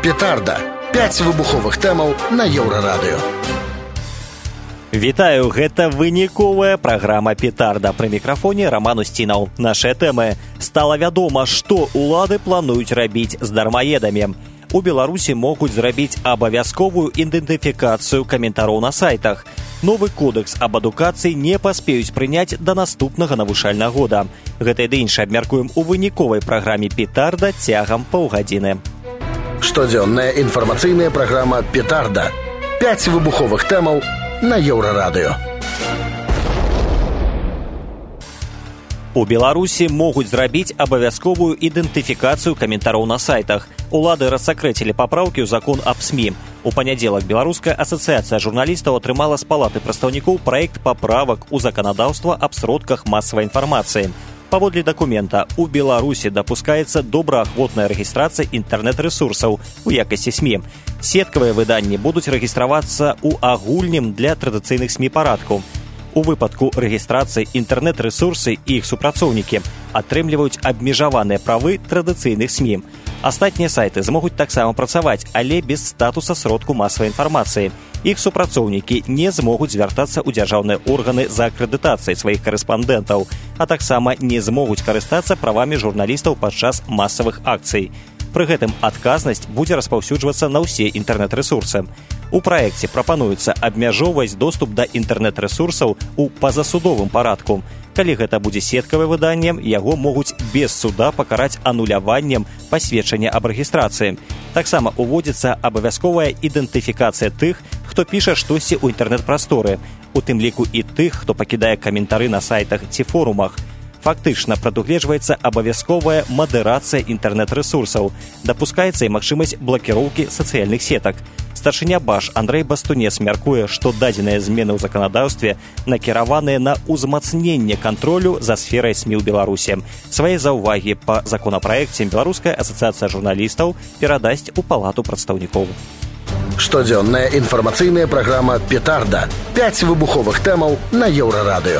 Петарда. 5 выбуховых тэмаў на Еўрарадыё. Вітаю, гэта выніковая праграма «Петарда». Пры мікрафоне Роман Устінаў. Нашыя тэмы. Стала вядома, што ўлады плануюць рабіць з дармаедамі. У Беларусі могуць зрабіць абавязковую ідэнтыфікацыю каментароў на сайтах. Новы кодекс аб адукацыі не паспеюць прыняць да наступнага навучальнага года. Гэта і іншае абмяркуем у выніковай праграме «Петарда» цягам паўгадзіны. Штодзённая інфармацыйная праграма «Петарда». 5 выбуховых тэмаў на Еўрарадыё. У Беларусі могуць зрабіць абавязковую ідэнтыфікацыю каментароў на сайтах. Улады рассакрэцілі папраўкі ў закон аб СМІ. У панядзелак Беларуская асацыяцыя журналістаў атрымала з палаты прадстаўнікоў праект паправак у заканадаўства аб сродках масавай інфармацыі. Паводле дакумента, у Беларусі дапускаецца добраахвотная рэгістрацыя інтэрнэт-рэсурсаў у якасці СМІ. Сеткавыя выданні будуць рэгістравацца ў агульным для традыцыйных СМІ парадку. У выпадку рэгістрацыі інтэрнэт-рэсурсы і іх супрацоўнікі атрымліваюць абмежаваныя правы традыцыйных СМІ. Астатнія сайты змогуць таксама працаваць, але без статуса сродку масавай інфармацыі. Іх супрацоўнікі не змогуць звяртацца ў дзяржаўныя органы за акрэдытацыяй сваіх карэспандэнтаў, а таксама не змогуць карыстацца правамі журналістаў падчас масавых акцый. Пры гэтым адказнасць будзе распаўсюджвацца на ўсе інтэрнэт-рэсурсы. У праекце прапануецца абмяжоўваць доступ да інтэрнэт-рэсурсаў у пазасудовым парадку. Калі гэта будзе сеткавае выданне, яго могуць без суда пакараць ануляваннем пасведчання аб рэгістрацыі. Таксама уводзіцца абавязковая ідэнтыфікацыя тых, хто піша штосьці ў інтэрнэт-прасторы, у тым ліку і тых, хто пакідае каментары на сайтах ці форумах. Фактычна прадугледжваецца абавязковая мадэрацыя інтэрнэт-рэсурсаў. Дапускаецца і магчымасць блакіроўкі сацыяльных сетак. Старшыня БАЖ Андрэй Бастунец мяркуе, што дадзеныя змены ў заканадаўстве накіраваныя на ўзмацненне кантролю за сферай СМІ ў Беларусі. Свае заўвагі па законапраекце Беларуская асацыяцыя журналістаў перадасць у палату прадстаўнікоў. Штодзённая інфармацыйная праграма «Петарда». 5 выбуховых тэмаў на Еўрарадыё.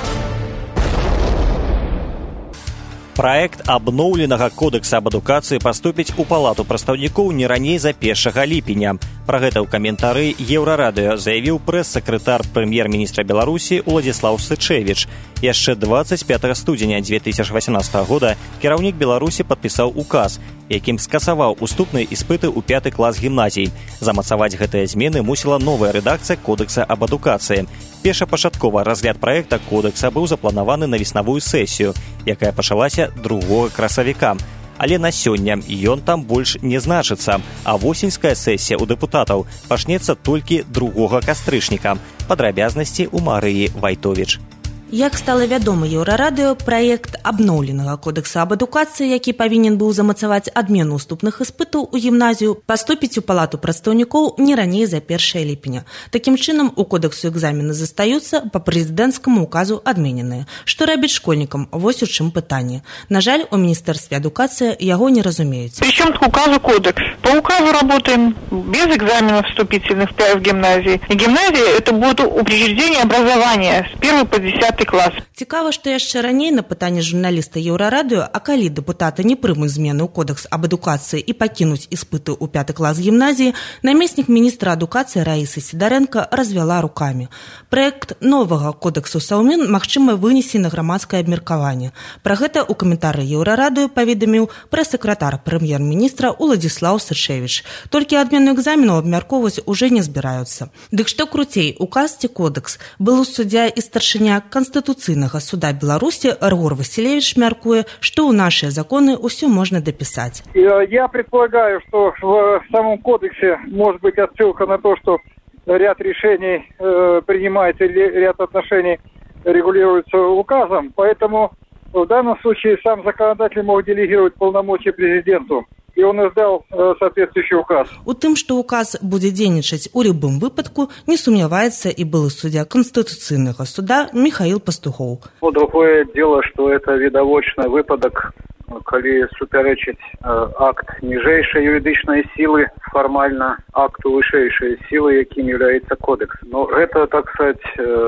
Праект абноўленага кодекса аб адукацыі паступіць у палату прадстаўнікоў не раней за 1 ліпеня. Пра гэта ў каментары Еўрарадыё заявіў прэс-сакратар прэм'ер-міністра Беларусі Уладзіслаў Сычэвіч. Яшчэ 25 студзеня 2018 года кіраўнік Беларусі падпісаў указ, якім скасаваў уступныя іспыты ў 5 клас гімназій. Замацаваць гэтыя змены мусіла новая рэдакцыя кодекса аб адукацыі. Першапачаткова разгляд праекта кодекса быў запланаваны на веснавую сесію, якая пачалася 2 красавіка. Але на сёння ён там больш не значыцца, а восеньская сесія ў дэпутатаў пачнецца толькі 2 кастрычніка. Падрабязнасці ў Марыі Вайтовіч. Як стала вядома Еўрарадыё, праект абноўленага кодекса аб адукацыі, які павінен быў замацаваць адмену уступных іспытаў у гімназію, паступіць у палату прадстаўнікоў не раней за 1 ліпеня. Такім чынам, у кодексу экзамены застаюцца па прэзідэнцкаму указу адмененыя. Што рабіць школьнікам? Вось у чым пытанне. На жаль, у Міністэрстве адукацыі яго не разумеюць. Причем к указу кодекс. По указу работаем без экзаменов вступительных в гимназии. И гимназия это будет учреждение образования с 1 по 10 клас. Цікава, што яшчэ раней на пытанне журналіста Еўрарадыё, а калі дэпутаты не прымуць змены ў кодекс аб адукацыі і пакінуць іспыты ў 5 клас гімназіі, намеснік міністра адукацыі Раісы Сідарэнка развяла рукамі. Праект новага кодексу саўмін магчыма вынесці на грамадскае абмеркаванне. Пра гэта ў каментары Еўрарадыё паведаміў прэс-сакратар прэм'ер-міністра Уладзіслаў Сычэвіч. Толькі адмену экзаменаў абмяркоўваць уже не збіраюцца. Дык што круцей, указ ці кодекс? Былы суддзя і старшыня Конституцыйнага суда Беларусі Ргор Василевич мяркуе, што ў нашыя законы ўсё можна дапісаць. Я предполагаю, что в самом кодексе может быть отсылка на то, что ряд решений принимается или ряд отношений регулируется указом, поэтому в данном случае сам законодатель мог делегировать полномочия президенту. І он издал соответствующий указ. У тым, што указ будзе дзейнічаць у любым выпадку, не сумняваецца і былы суддзя Конституцыйнага суда Михаил Пастухоў. Другое дело, что это відавочны выпадак, калі супярэчыць акт ніжэйшай юрыдычнай сілы фармальна акту вышэйшай сілы, якім являецца кодекс. Но гэта, так сказать,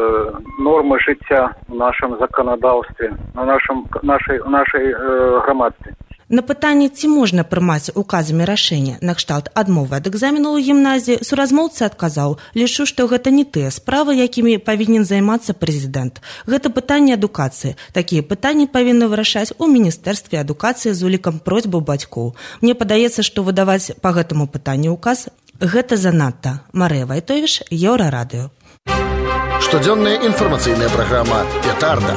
норма жыцця в нашем законодаўстве, на нашай грамадстве. На пытанне, ці можна прымаць указамі рашэнне накшталт адмовы ад экзамену ў гімназіі, суразмоўца адказаў: «Лічу, што гэта не тыя справы, якімі павінен займацца прэзідэнт. Гэта пытанне адукацыі. Такія пытанні павінны вырашаць у Міністэрстве адукацыі з улікам просьбаў бацькоў. Мне падаецца, што выдаваць па гэтаму пытанню указ гэта занадта». Марыя Вайтовіш, Еўрарадыё. Штодзённая інфармацыйная праграма «Петарда».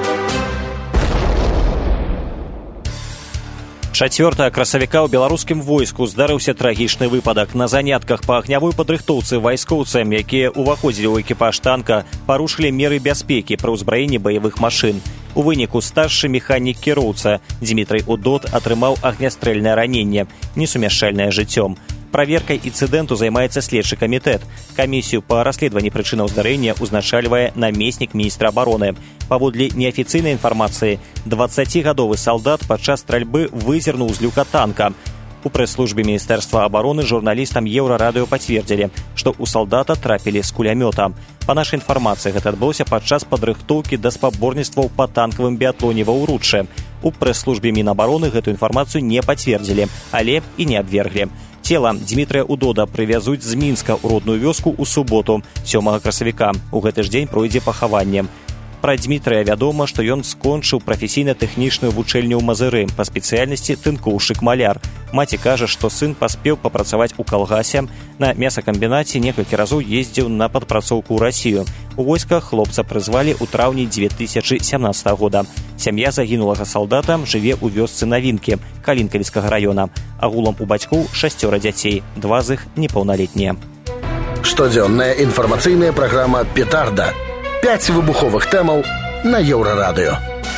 4 красавіка ў беларускім войску здарыўся трагічны выпадак. На занятках па агнявой падрыхтоўцы вайскоўцам, якія ўваходзілі ў экіпаж танка, парушылі меры бяспекі пры ўзбраенні баявых машын. У выніку старшы механік-кіроўца Дмітрый Удод атрымаў агнястрэльнае раненне, несумяшчальнае з жыццём. Праверкай інцыдэнту займаецца следчы камітэт. Камісію па расследаванні прычынаў здарэння узначальвае намеснік міністра абароны. Паводле неафіцыйнай інфармацыі, 20-гадовы салдат падчас стральбы вызірнуў з люка танка. У прэс-службе Міністэрства абароны журналістам Еўрарадыё пацвердзілі, што ў салдата трапілі з кулямёта. Па нашай інфармацыі, гэта адбылося падчас падрыхтоўкі да спаборніцтваў па танкавым біятлоне ва ўруччы. У прэс-службе Мінабароны гэту інфармацыю не пацвердзілі, але і не абверглі. Цела Дмітрыя Удода прывязуць з Мінска ў родную вёску ў суботу, 7 красавіка. У гэты ж дзень пройдзе пахаванне. Пра Дмітрыя вядома, што ён скончыў прафесійна-тэхнічную вучэльню ў Мазыры па спецыяльнасці тынкоўшчык-маляр. Маці кажа, што сын паспеў папрацаваць у калгасе, на мясакамбінаце некалькі разоў ездзіў на падпрацоўку ў Расію. У войсках хлопца прызвалі ў траўні 2017 года. Сям'я загінулага салдата жыве ў вёсцы Навінкі Калінкавіцкага раёна. Агулам у бацькоў 6 дзяцей, 2 з іх непаўналетнія. Штодзённая інфармацыйная праграма «Петарда». 5 выбуховых тэмаў на Еўрарадыё.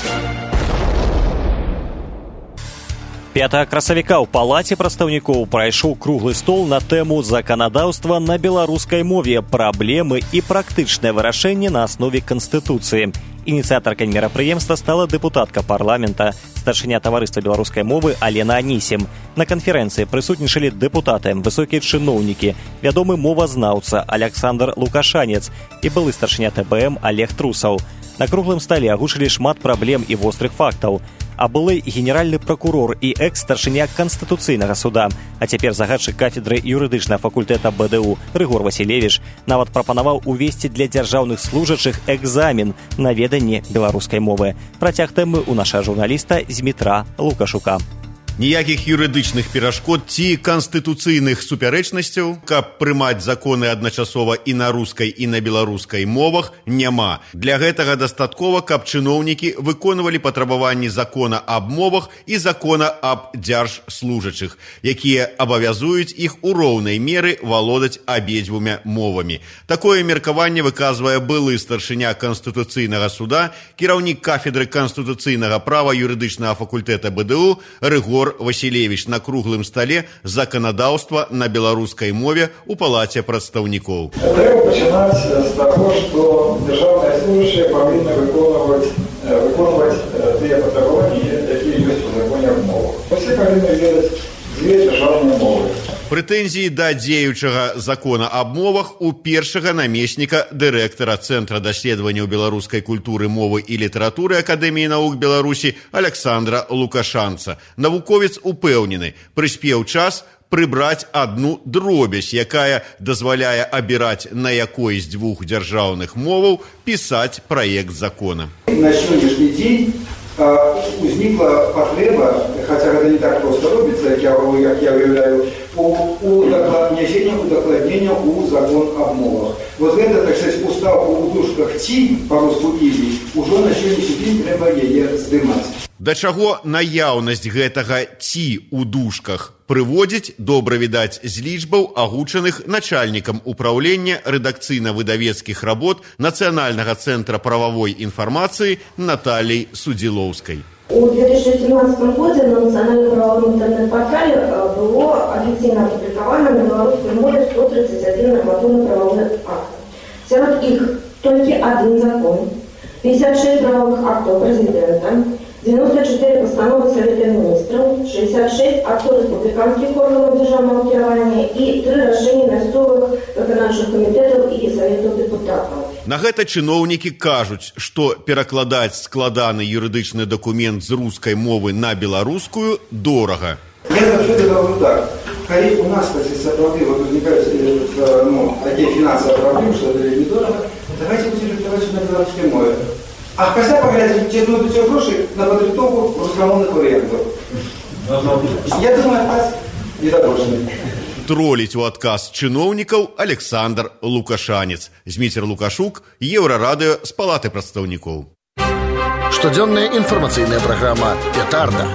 5 красавіка ў палаце прадстаўнікоў прайшоў круглы стол на тэму заканадаўства на беларускай мове, праблемы і практычнае вырашэнне на аснове Канстытуцыі. Ініцыятаркай мерапрыемства стала дэпутатка парламента, старшыня таварыства беларускай мовы Алена Анісім. На канферэнцыі прысутнічалі дэпутаты, высокія чыноўнікі, вядомы мовазнаўца Александр Лукашанец і былы старшыня ТБМ Олег Трусаў. На круглым стале агучылі шмат праблем і вострых фактаў. А былы генеральны пракурор і экс-старшыня Канстытуцыйнага суда, а цяпер загадчык кафедры юрыдычнага факультэта БДУ Рыгор Васілевіч нават прапанаваў увесці для дзяржаўных служачых экзамен на веданне беларускай мовы. Працяг тэмы ў наша журналіста Змітра Лукашука. Ніякіх юрыдычных перашкод ці канстытуцыйных супярэчнасцяў, каб прымаць законы адначасова і на рускай, і на беларускай мовах, няма. Для гэтага дастаткова, каб чыноўнікі выконвалі патрабаванні закона аб мовах і закона аб дзяржслужачых, якія абавязуюць іх у роўнай меры валодаць абедзвюмя мовамі. Такое меркаванне выказвае былы старшыня Канстытуцыйнага суда, кіраўнік кафедры канстытуцыйнага права юрыдычнага факультэта БДУ Рыгор Васілевіч на круглым стале заканадаўства на беларускай мове ў палаце прадстаўнікоў. Трэба пачынаць з таго, што дзяржаўныя служачыя павінны выконваць тыя патрабаванні, якія ёсць у законе аб мовах. Усе павінны ведаць дзве дзяржаўныя мовы. Прэтэнзіі да дзеючага закона аб мовах у першага намесніка дырэктара Цэнтра даследаванняў беларускай культуры, мовы і літаратуры Акадэміі навук Беларусі Александра Лукашанца. Навуковец упэўнены, прыспеў час прыбраць адну дробязь, якая дазваляе абіраць, на якой з двух дзяржаўных моваў пісаць праект закона. На сённяшні дзень узнікла патрэба, хаця гэта не так проста робіцца, як я уяўляю, внесення удакладнення у закон аб мовах. Вот гэта, так сказать, уставку у дужках «ці» па-руску «ізі» ужо на сённяшні дзень трэба яе здымаць. Да чаго наяўнасць гэтага «ці» у дужках прыводзіць, добра відаць з лічбаў, агучаных начальнікам управлення рэдакцыйна-выдавецкіх работ Нацыянальнага цэнтра прававой інфармацыі Наталіей Судзілоўскай. У 2017 году на Национальном правовом интернет-портале было официально опубликовано на белорусской мове 131 нормативно-правовых актов. Среди их только один закон, 56 правовых актов президента, 94 постановы Совета Министров, 66 актов республиканских органов державного кіравання и 3 решения мясцовых выканаўчых комитетов и Советов депутатов. На гэта чыноўнікі кажуць, што перакладаць складаны юрыдычны дакумент з рускай мовы на беларускую дорага. Я завжди говорю так. Коли у нас, кстати, сапраўды возникают такие финансовые проблемы, что это недорого, давайте будем диктовать на белорусской мове. А хотя поглядеть, те будут гроши на подрихтовку русскомовных вариантов. Я думаю, отказ недопрошенный. Троліць у адказ чыноўнікаў Александр Лукашанец. Зміцер Лукашук, Еўрарадыё з палаты прадстаўнікоў. Штодзённая інфармацыйная праграма «Петарда».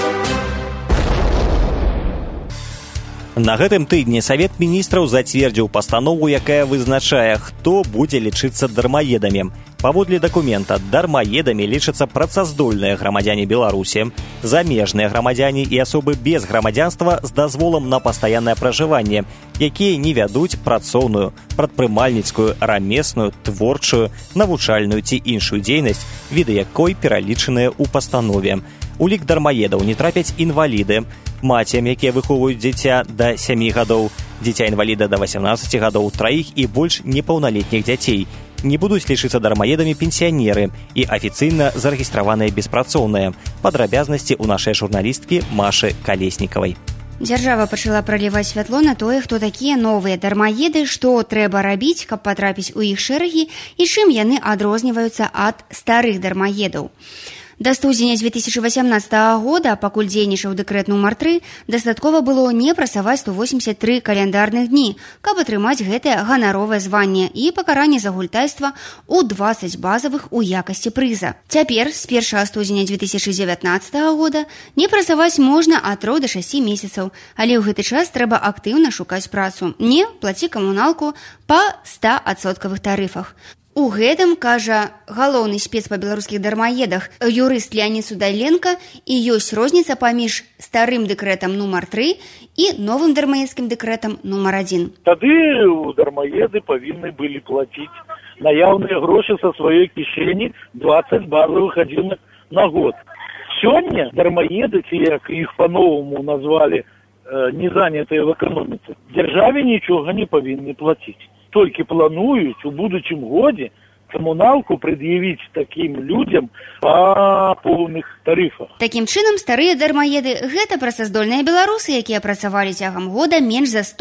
На гэтым тыдні Савет міністраў зацвердзіў пастанову, якая вызначае, хто будзе лічыцца дармаедамі. Паводле дакумента, дармаедамі лічацца працаздольныя грамадзяне Беларусі, замежныя грамадзяне і асобы без грамадзянства з дазволам на пастаяннае пражыванне, якія не вядуць працоўную, прадпрымальніцкую, рамесную, творчую, навучальную ці іншую дзейнасць, віды якой пералічаныя ў пастанове. У лік дармаедаў не трапяць інваліды, мацям, якія выхоўваюць дзіця да 7 гадоў, дзіця-інваліда да 18 гадоў, траіх і больш непаўналетніх дзяцей. Не будуць лічыцца дармаедамі пенсіянеры і афіцыйна зарэгістраваныя беспрацоўныя. Падрабязнасці ў нашай журналісткі Машы Калеснікавай. Дзяржава пачала праліваць святло на тое, хто такія новыя дармаеды, што трэба рабіць, каб патрапіць у іх шэрагі і чым яны адрозніваюцца ад старых дармаедаў. Да студзеня 2018 года, пакуль дзейнічаў дэкрэт нумар 3, дастаткова было не працаваць 183 каляндарных дні, каб атрымаць гэтае ганаровае званне і пакаранне за гультайства ў 20 базавых у якасці прыза. Цяпер, з 1 студзеня 2019 года, не працаваць можна ад 3 да 6 месяцаў, але ў гэты час трэба актыўна шукаць працу, не плаці камуналку па 100% тарыфах. У гэтым, кажа галоўны спец па беларускіх дармаедах, юрыст Леонид Судайленко, і ёсць розніца паміж старым дэкрэтам нумар 3 і новым дармаедскім дэкрэтам нумар 1. Тады дармаеды павінны былі плаціць наяўныя грошы са сваёй кішэні 20 базавых адзінак на год. Сёння дармаеды, ці як іх па-новаму назвалі незанятыя в эканоміцы, дзяржаве нічога не павінны плаціць. Толькі плануюць у будучым годзе камуналку прад'явіць такім людзям па поўных тарыфах. Такім чынам, старыя дармаеды – гэта працаздольныя беларусы, якія працавалі цягам года менш за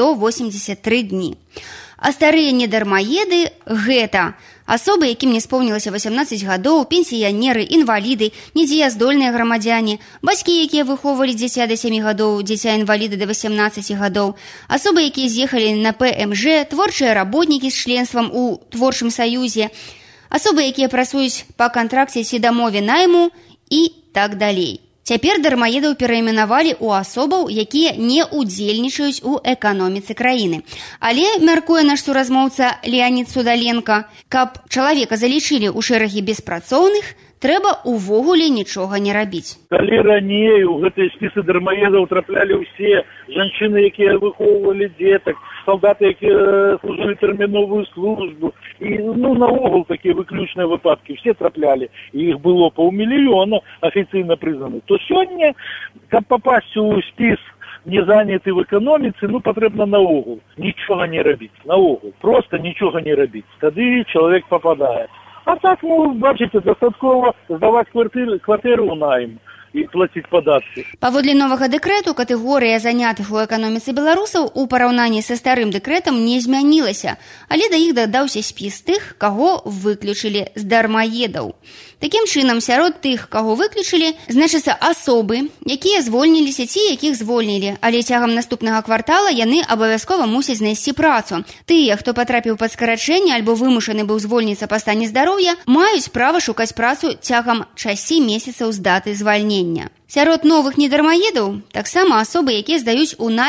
183 дні. А старыя недармаеды – гэта асобы, якім не споўнілася 18 гадоў, пенсіянеры, інваліды, недзеяздольныя грамадзяне, бацькі, якія выхоўвалі дзіця да 7 гадоў, дзіця-інваліды да 18 гадоў, асобы, якія з'ехалі на ПМЖ, творчыя работнікі з членствам у творчым саюзе, асобы, якія працуюць па кантракце ці дамове найму і так далей. Цяпер дармаедаў перайменавалі ў асобаў, якія не ўдзельнічаюць у эканоміцы краіны. Але, мяркуе наш суразмоўца Леонид Судайленко, каб чалавека залічылі ў шэрагі беспрацоўных, трэба увогуле нічога не рабіць. Калі раней у гэтыя спісы дармаедаў траплялі ўсе жанчыны, якія выхоўвалі дзетак, салдаты, якія служылі тэрміновую службу, і наогул такія выключныя выпадкі все траплялі, і іх было 500 000 афіцыйна прызнаных. То сёння, каб папасці ў спіс незаняты в эканоміцы, патрэбна наогул нічога не рабіць, наогул, проста нічога не рабіць. Тады чалавек пападае. А так, бачыце, дастаткова здаваць кватэру ў найм і плаціць падаткі. Паводле новага дэкрэту катэгорыя занятых у эканоміцы беларусаў у параўнанні са старым дэкрэтам не змянілася, але да іх дадаўся спіс тых, каго выключылі з дармаедаў. Такім чынам, сярод тых, каго выключылі, значыцца асобы, якія звольніліся ці якіх звольнілі, але цягам наступнага квартала яны абавязкова мусяць знайсці працу. Тыя, хто патрапіў пад скарачэнне альбо вымушаны быў звольніцца па стане здароўя, маюць права шукаць працу цягам 6 месяцаў з даты звальнення. Сярод новых недармаедаў таксама асобы, якія здаюць у найм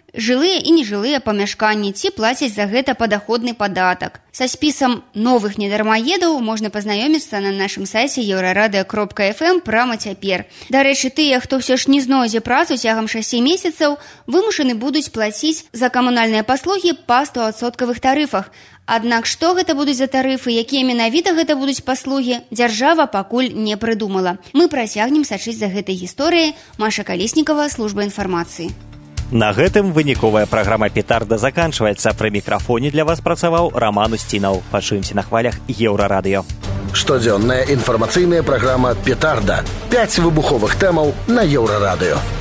жылыя і нежылыя памяшканні, ці плацяць за гэта падаходны падатак. Са спісам новых недармаедаў можна пазнаёміцца на нашым сайце euraradio.fm прама цяпер. Дарэчы, тыя, хто ўсё ж не знойдзе працу цягам 6 месяцаў, вымушаны будуць плаціць за камунальныя паслугі па 100% тарыфах. Аднак што гэта будуць за тарыфы, якія менавіта гэта будуць паслугі, дзяржава пакуль не прыдумала. Мы працягнем сачыць за гэтай гісторыяй. Маша Калеснікова, служба інфармацыі. На гэтым выніковая праграма «Петарда» заканчваецца. Пры мікрафоне для вас працаваў Роман Устінаў. Пачуемся на хвалях Еўрарадыё. Штодзённая інфармацыйная праграма «Петарда». 5 выбуховых тэмаў на Еўрарадыё.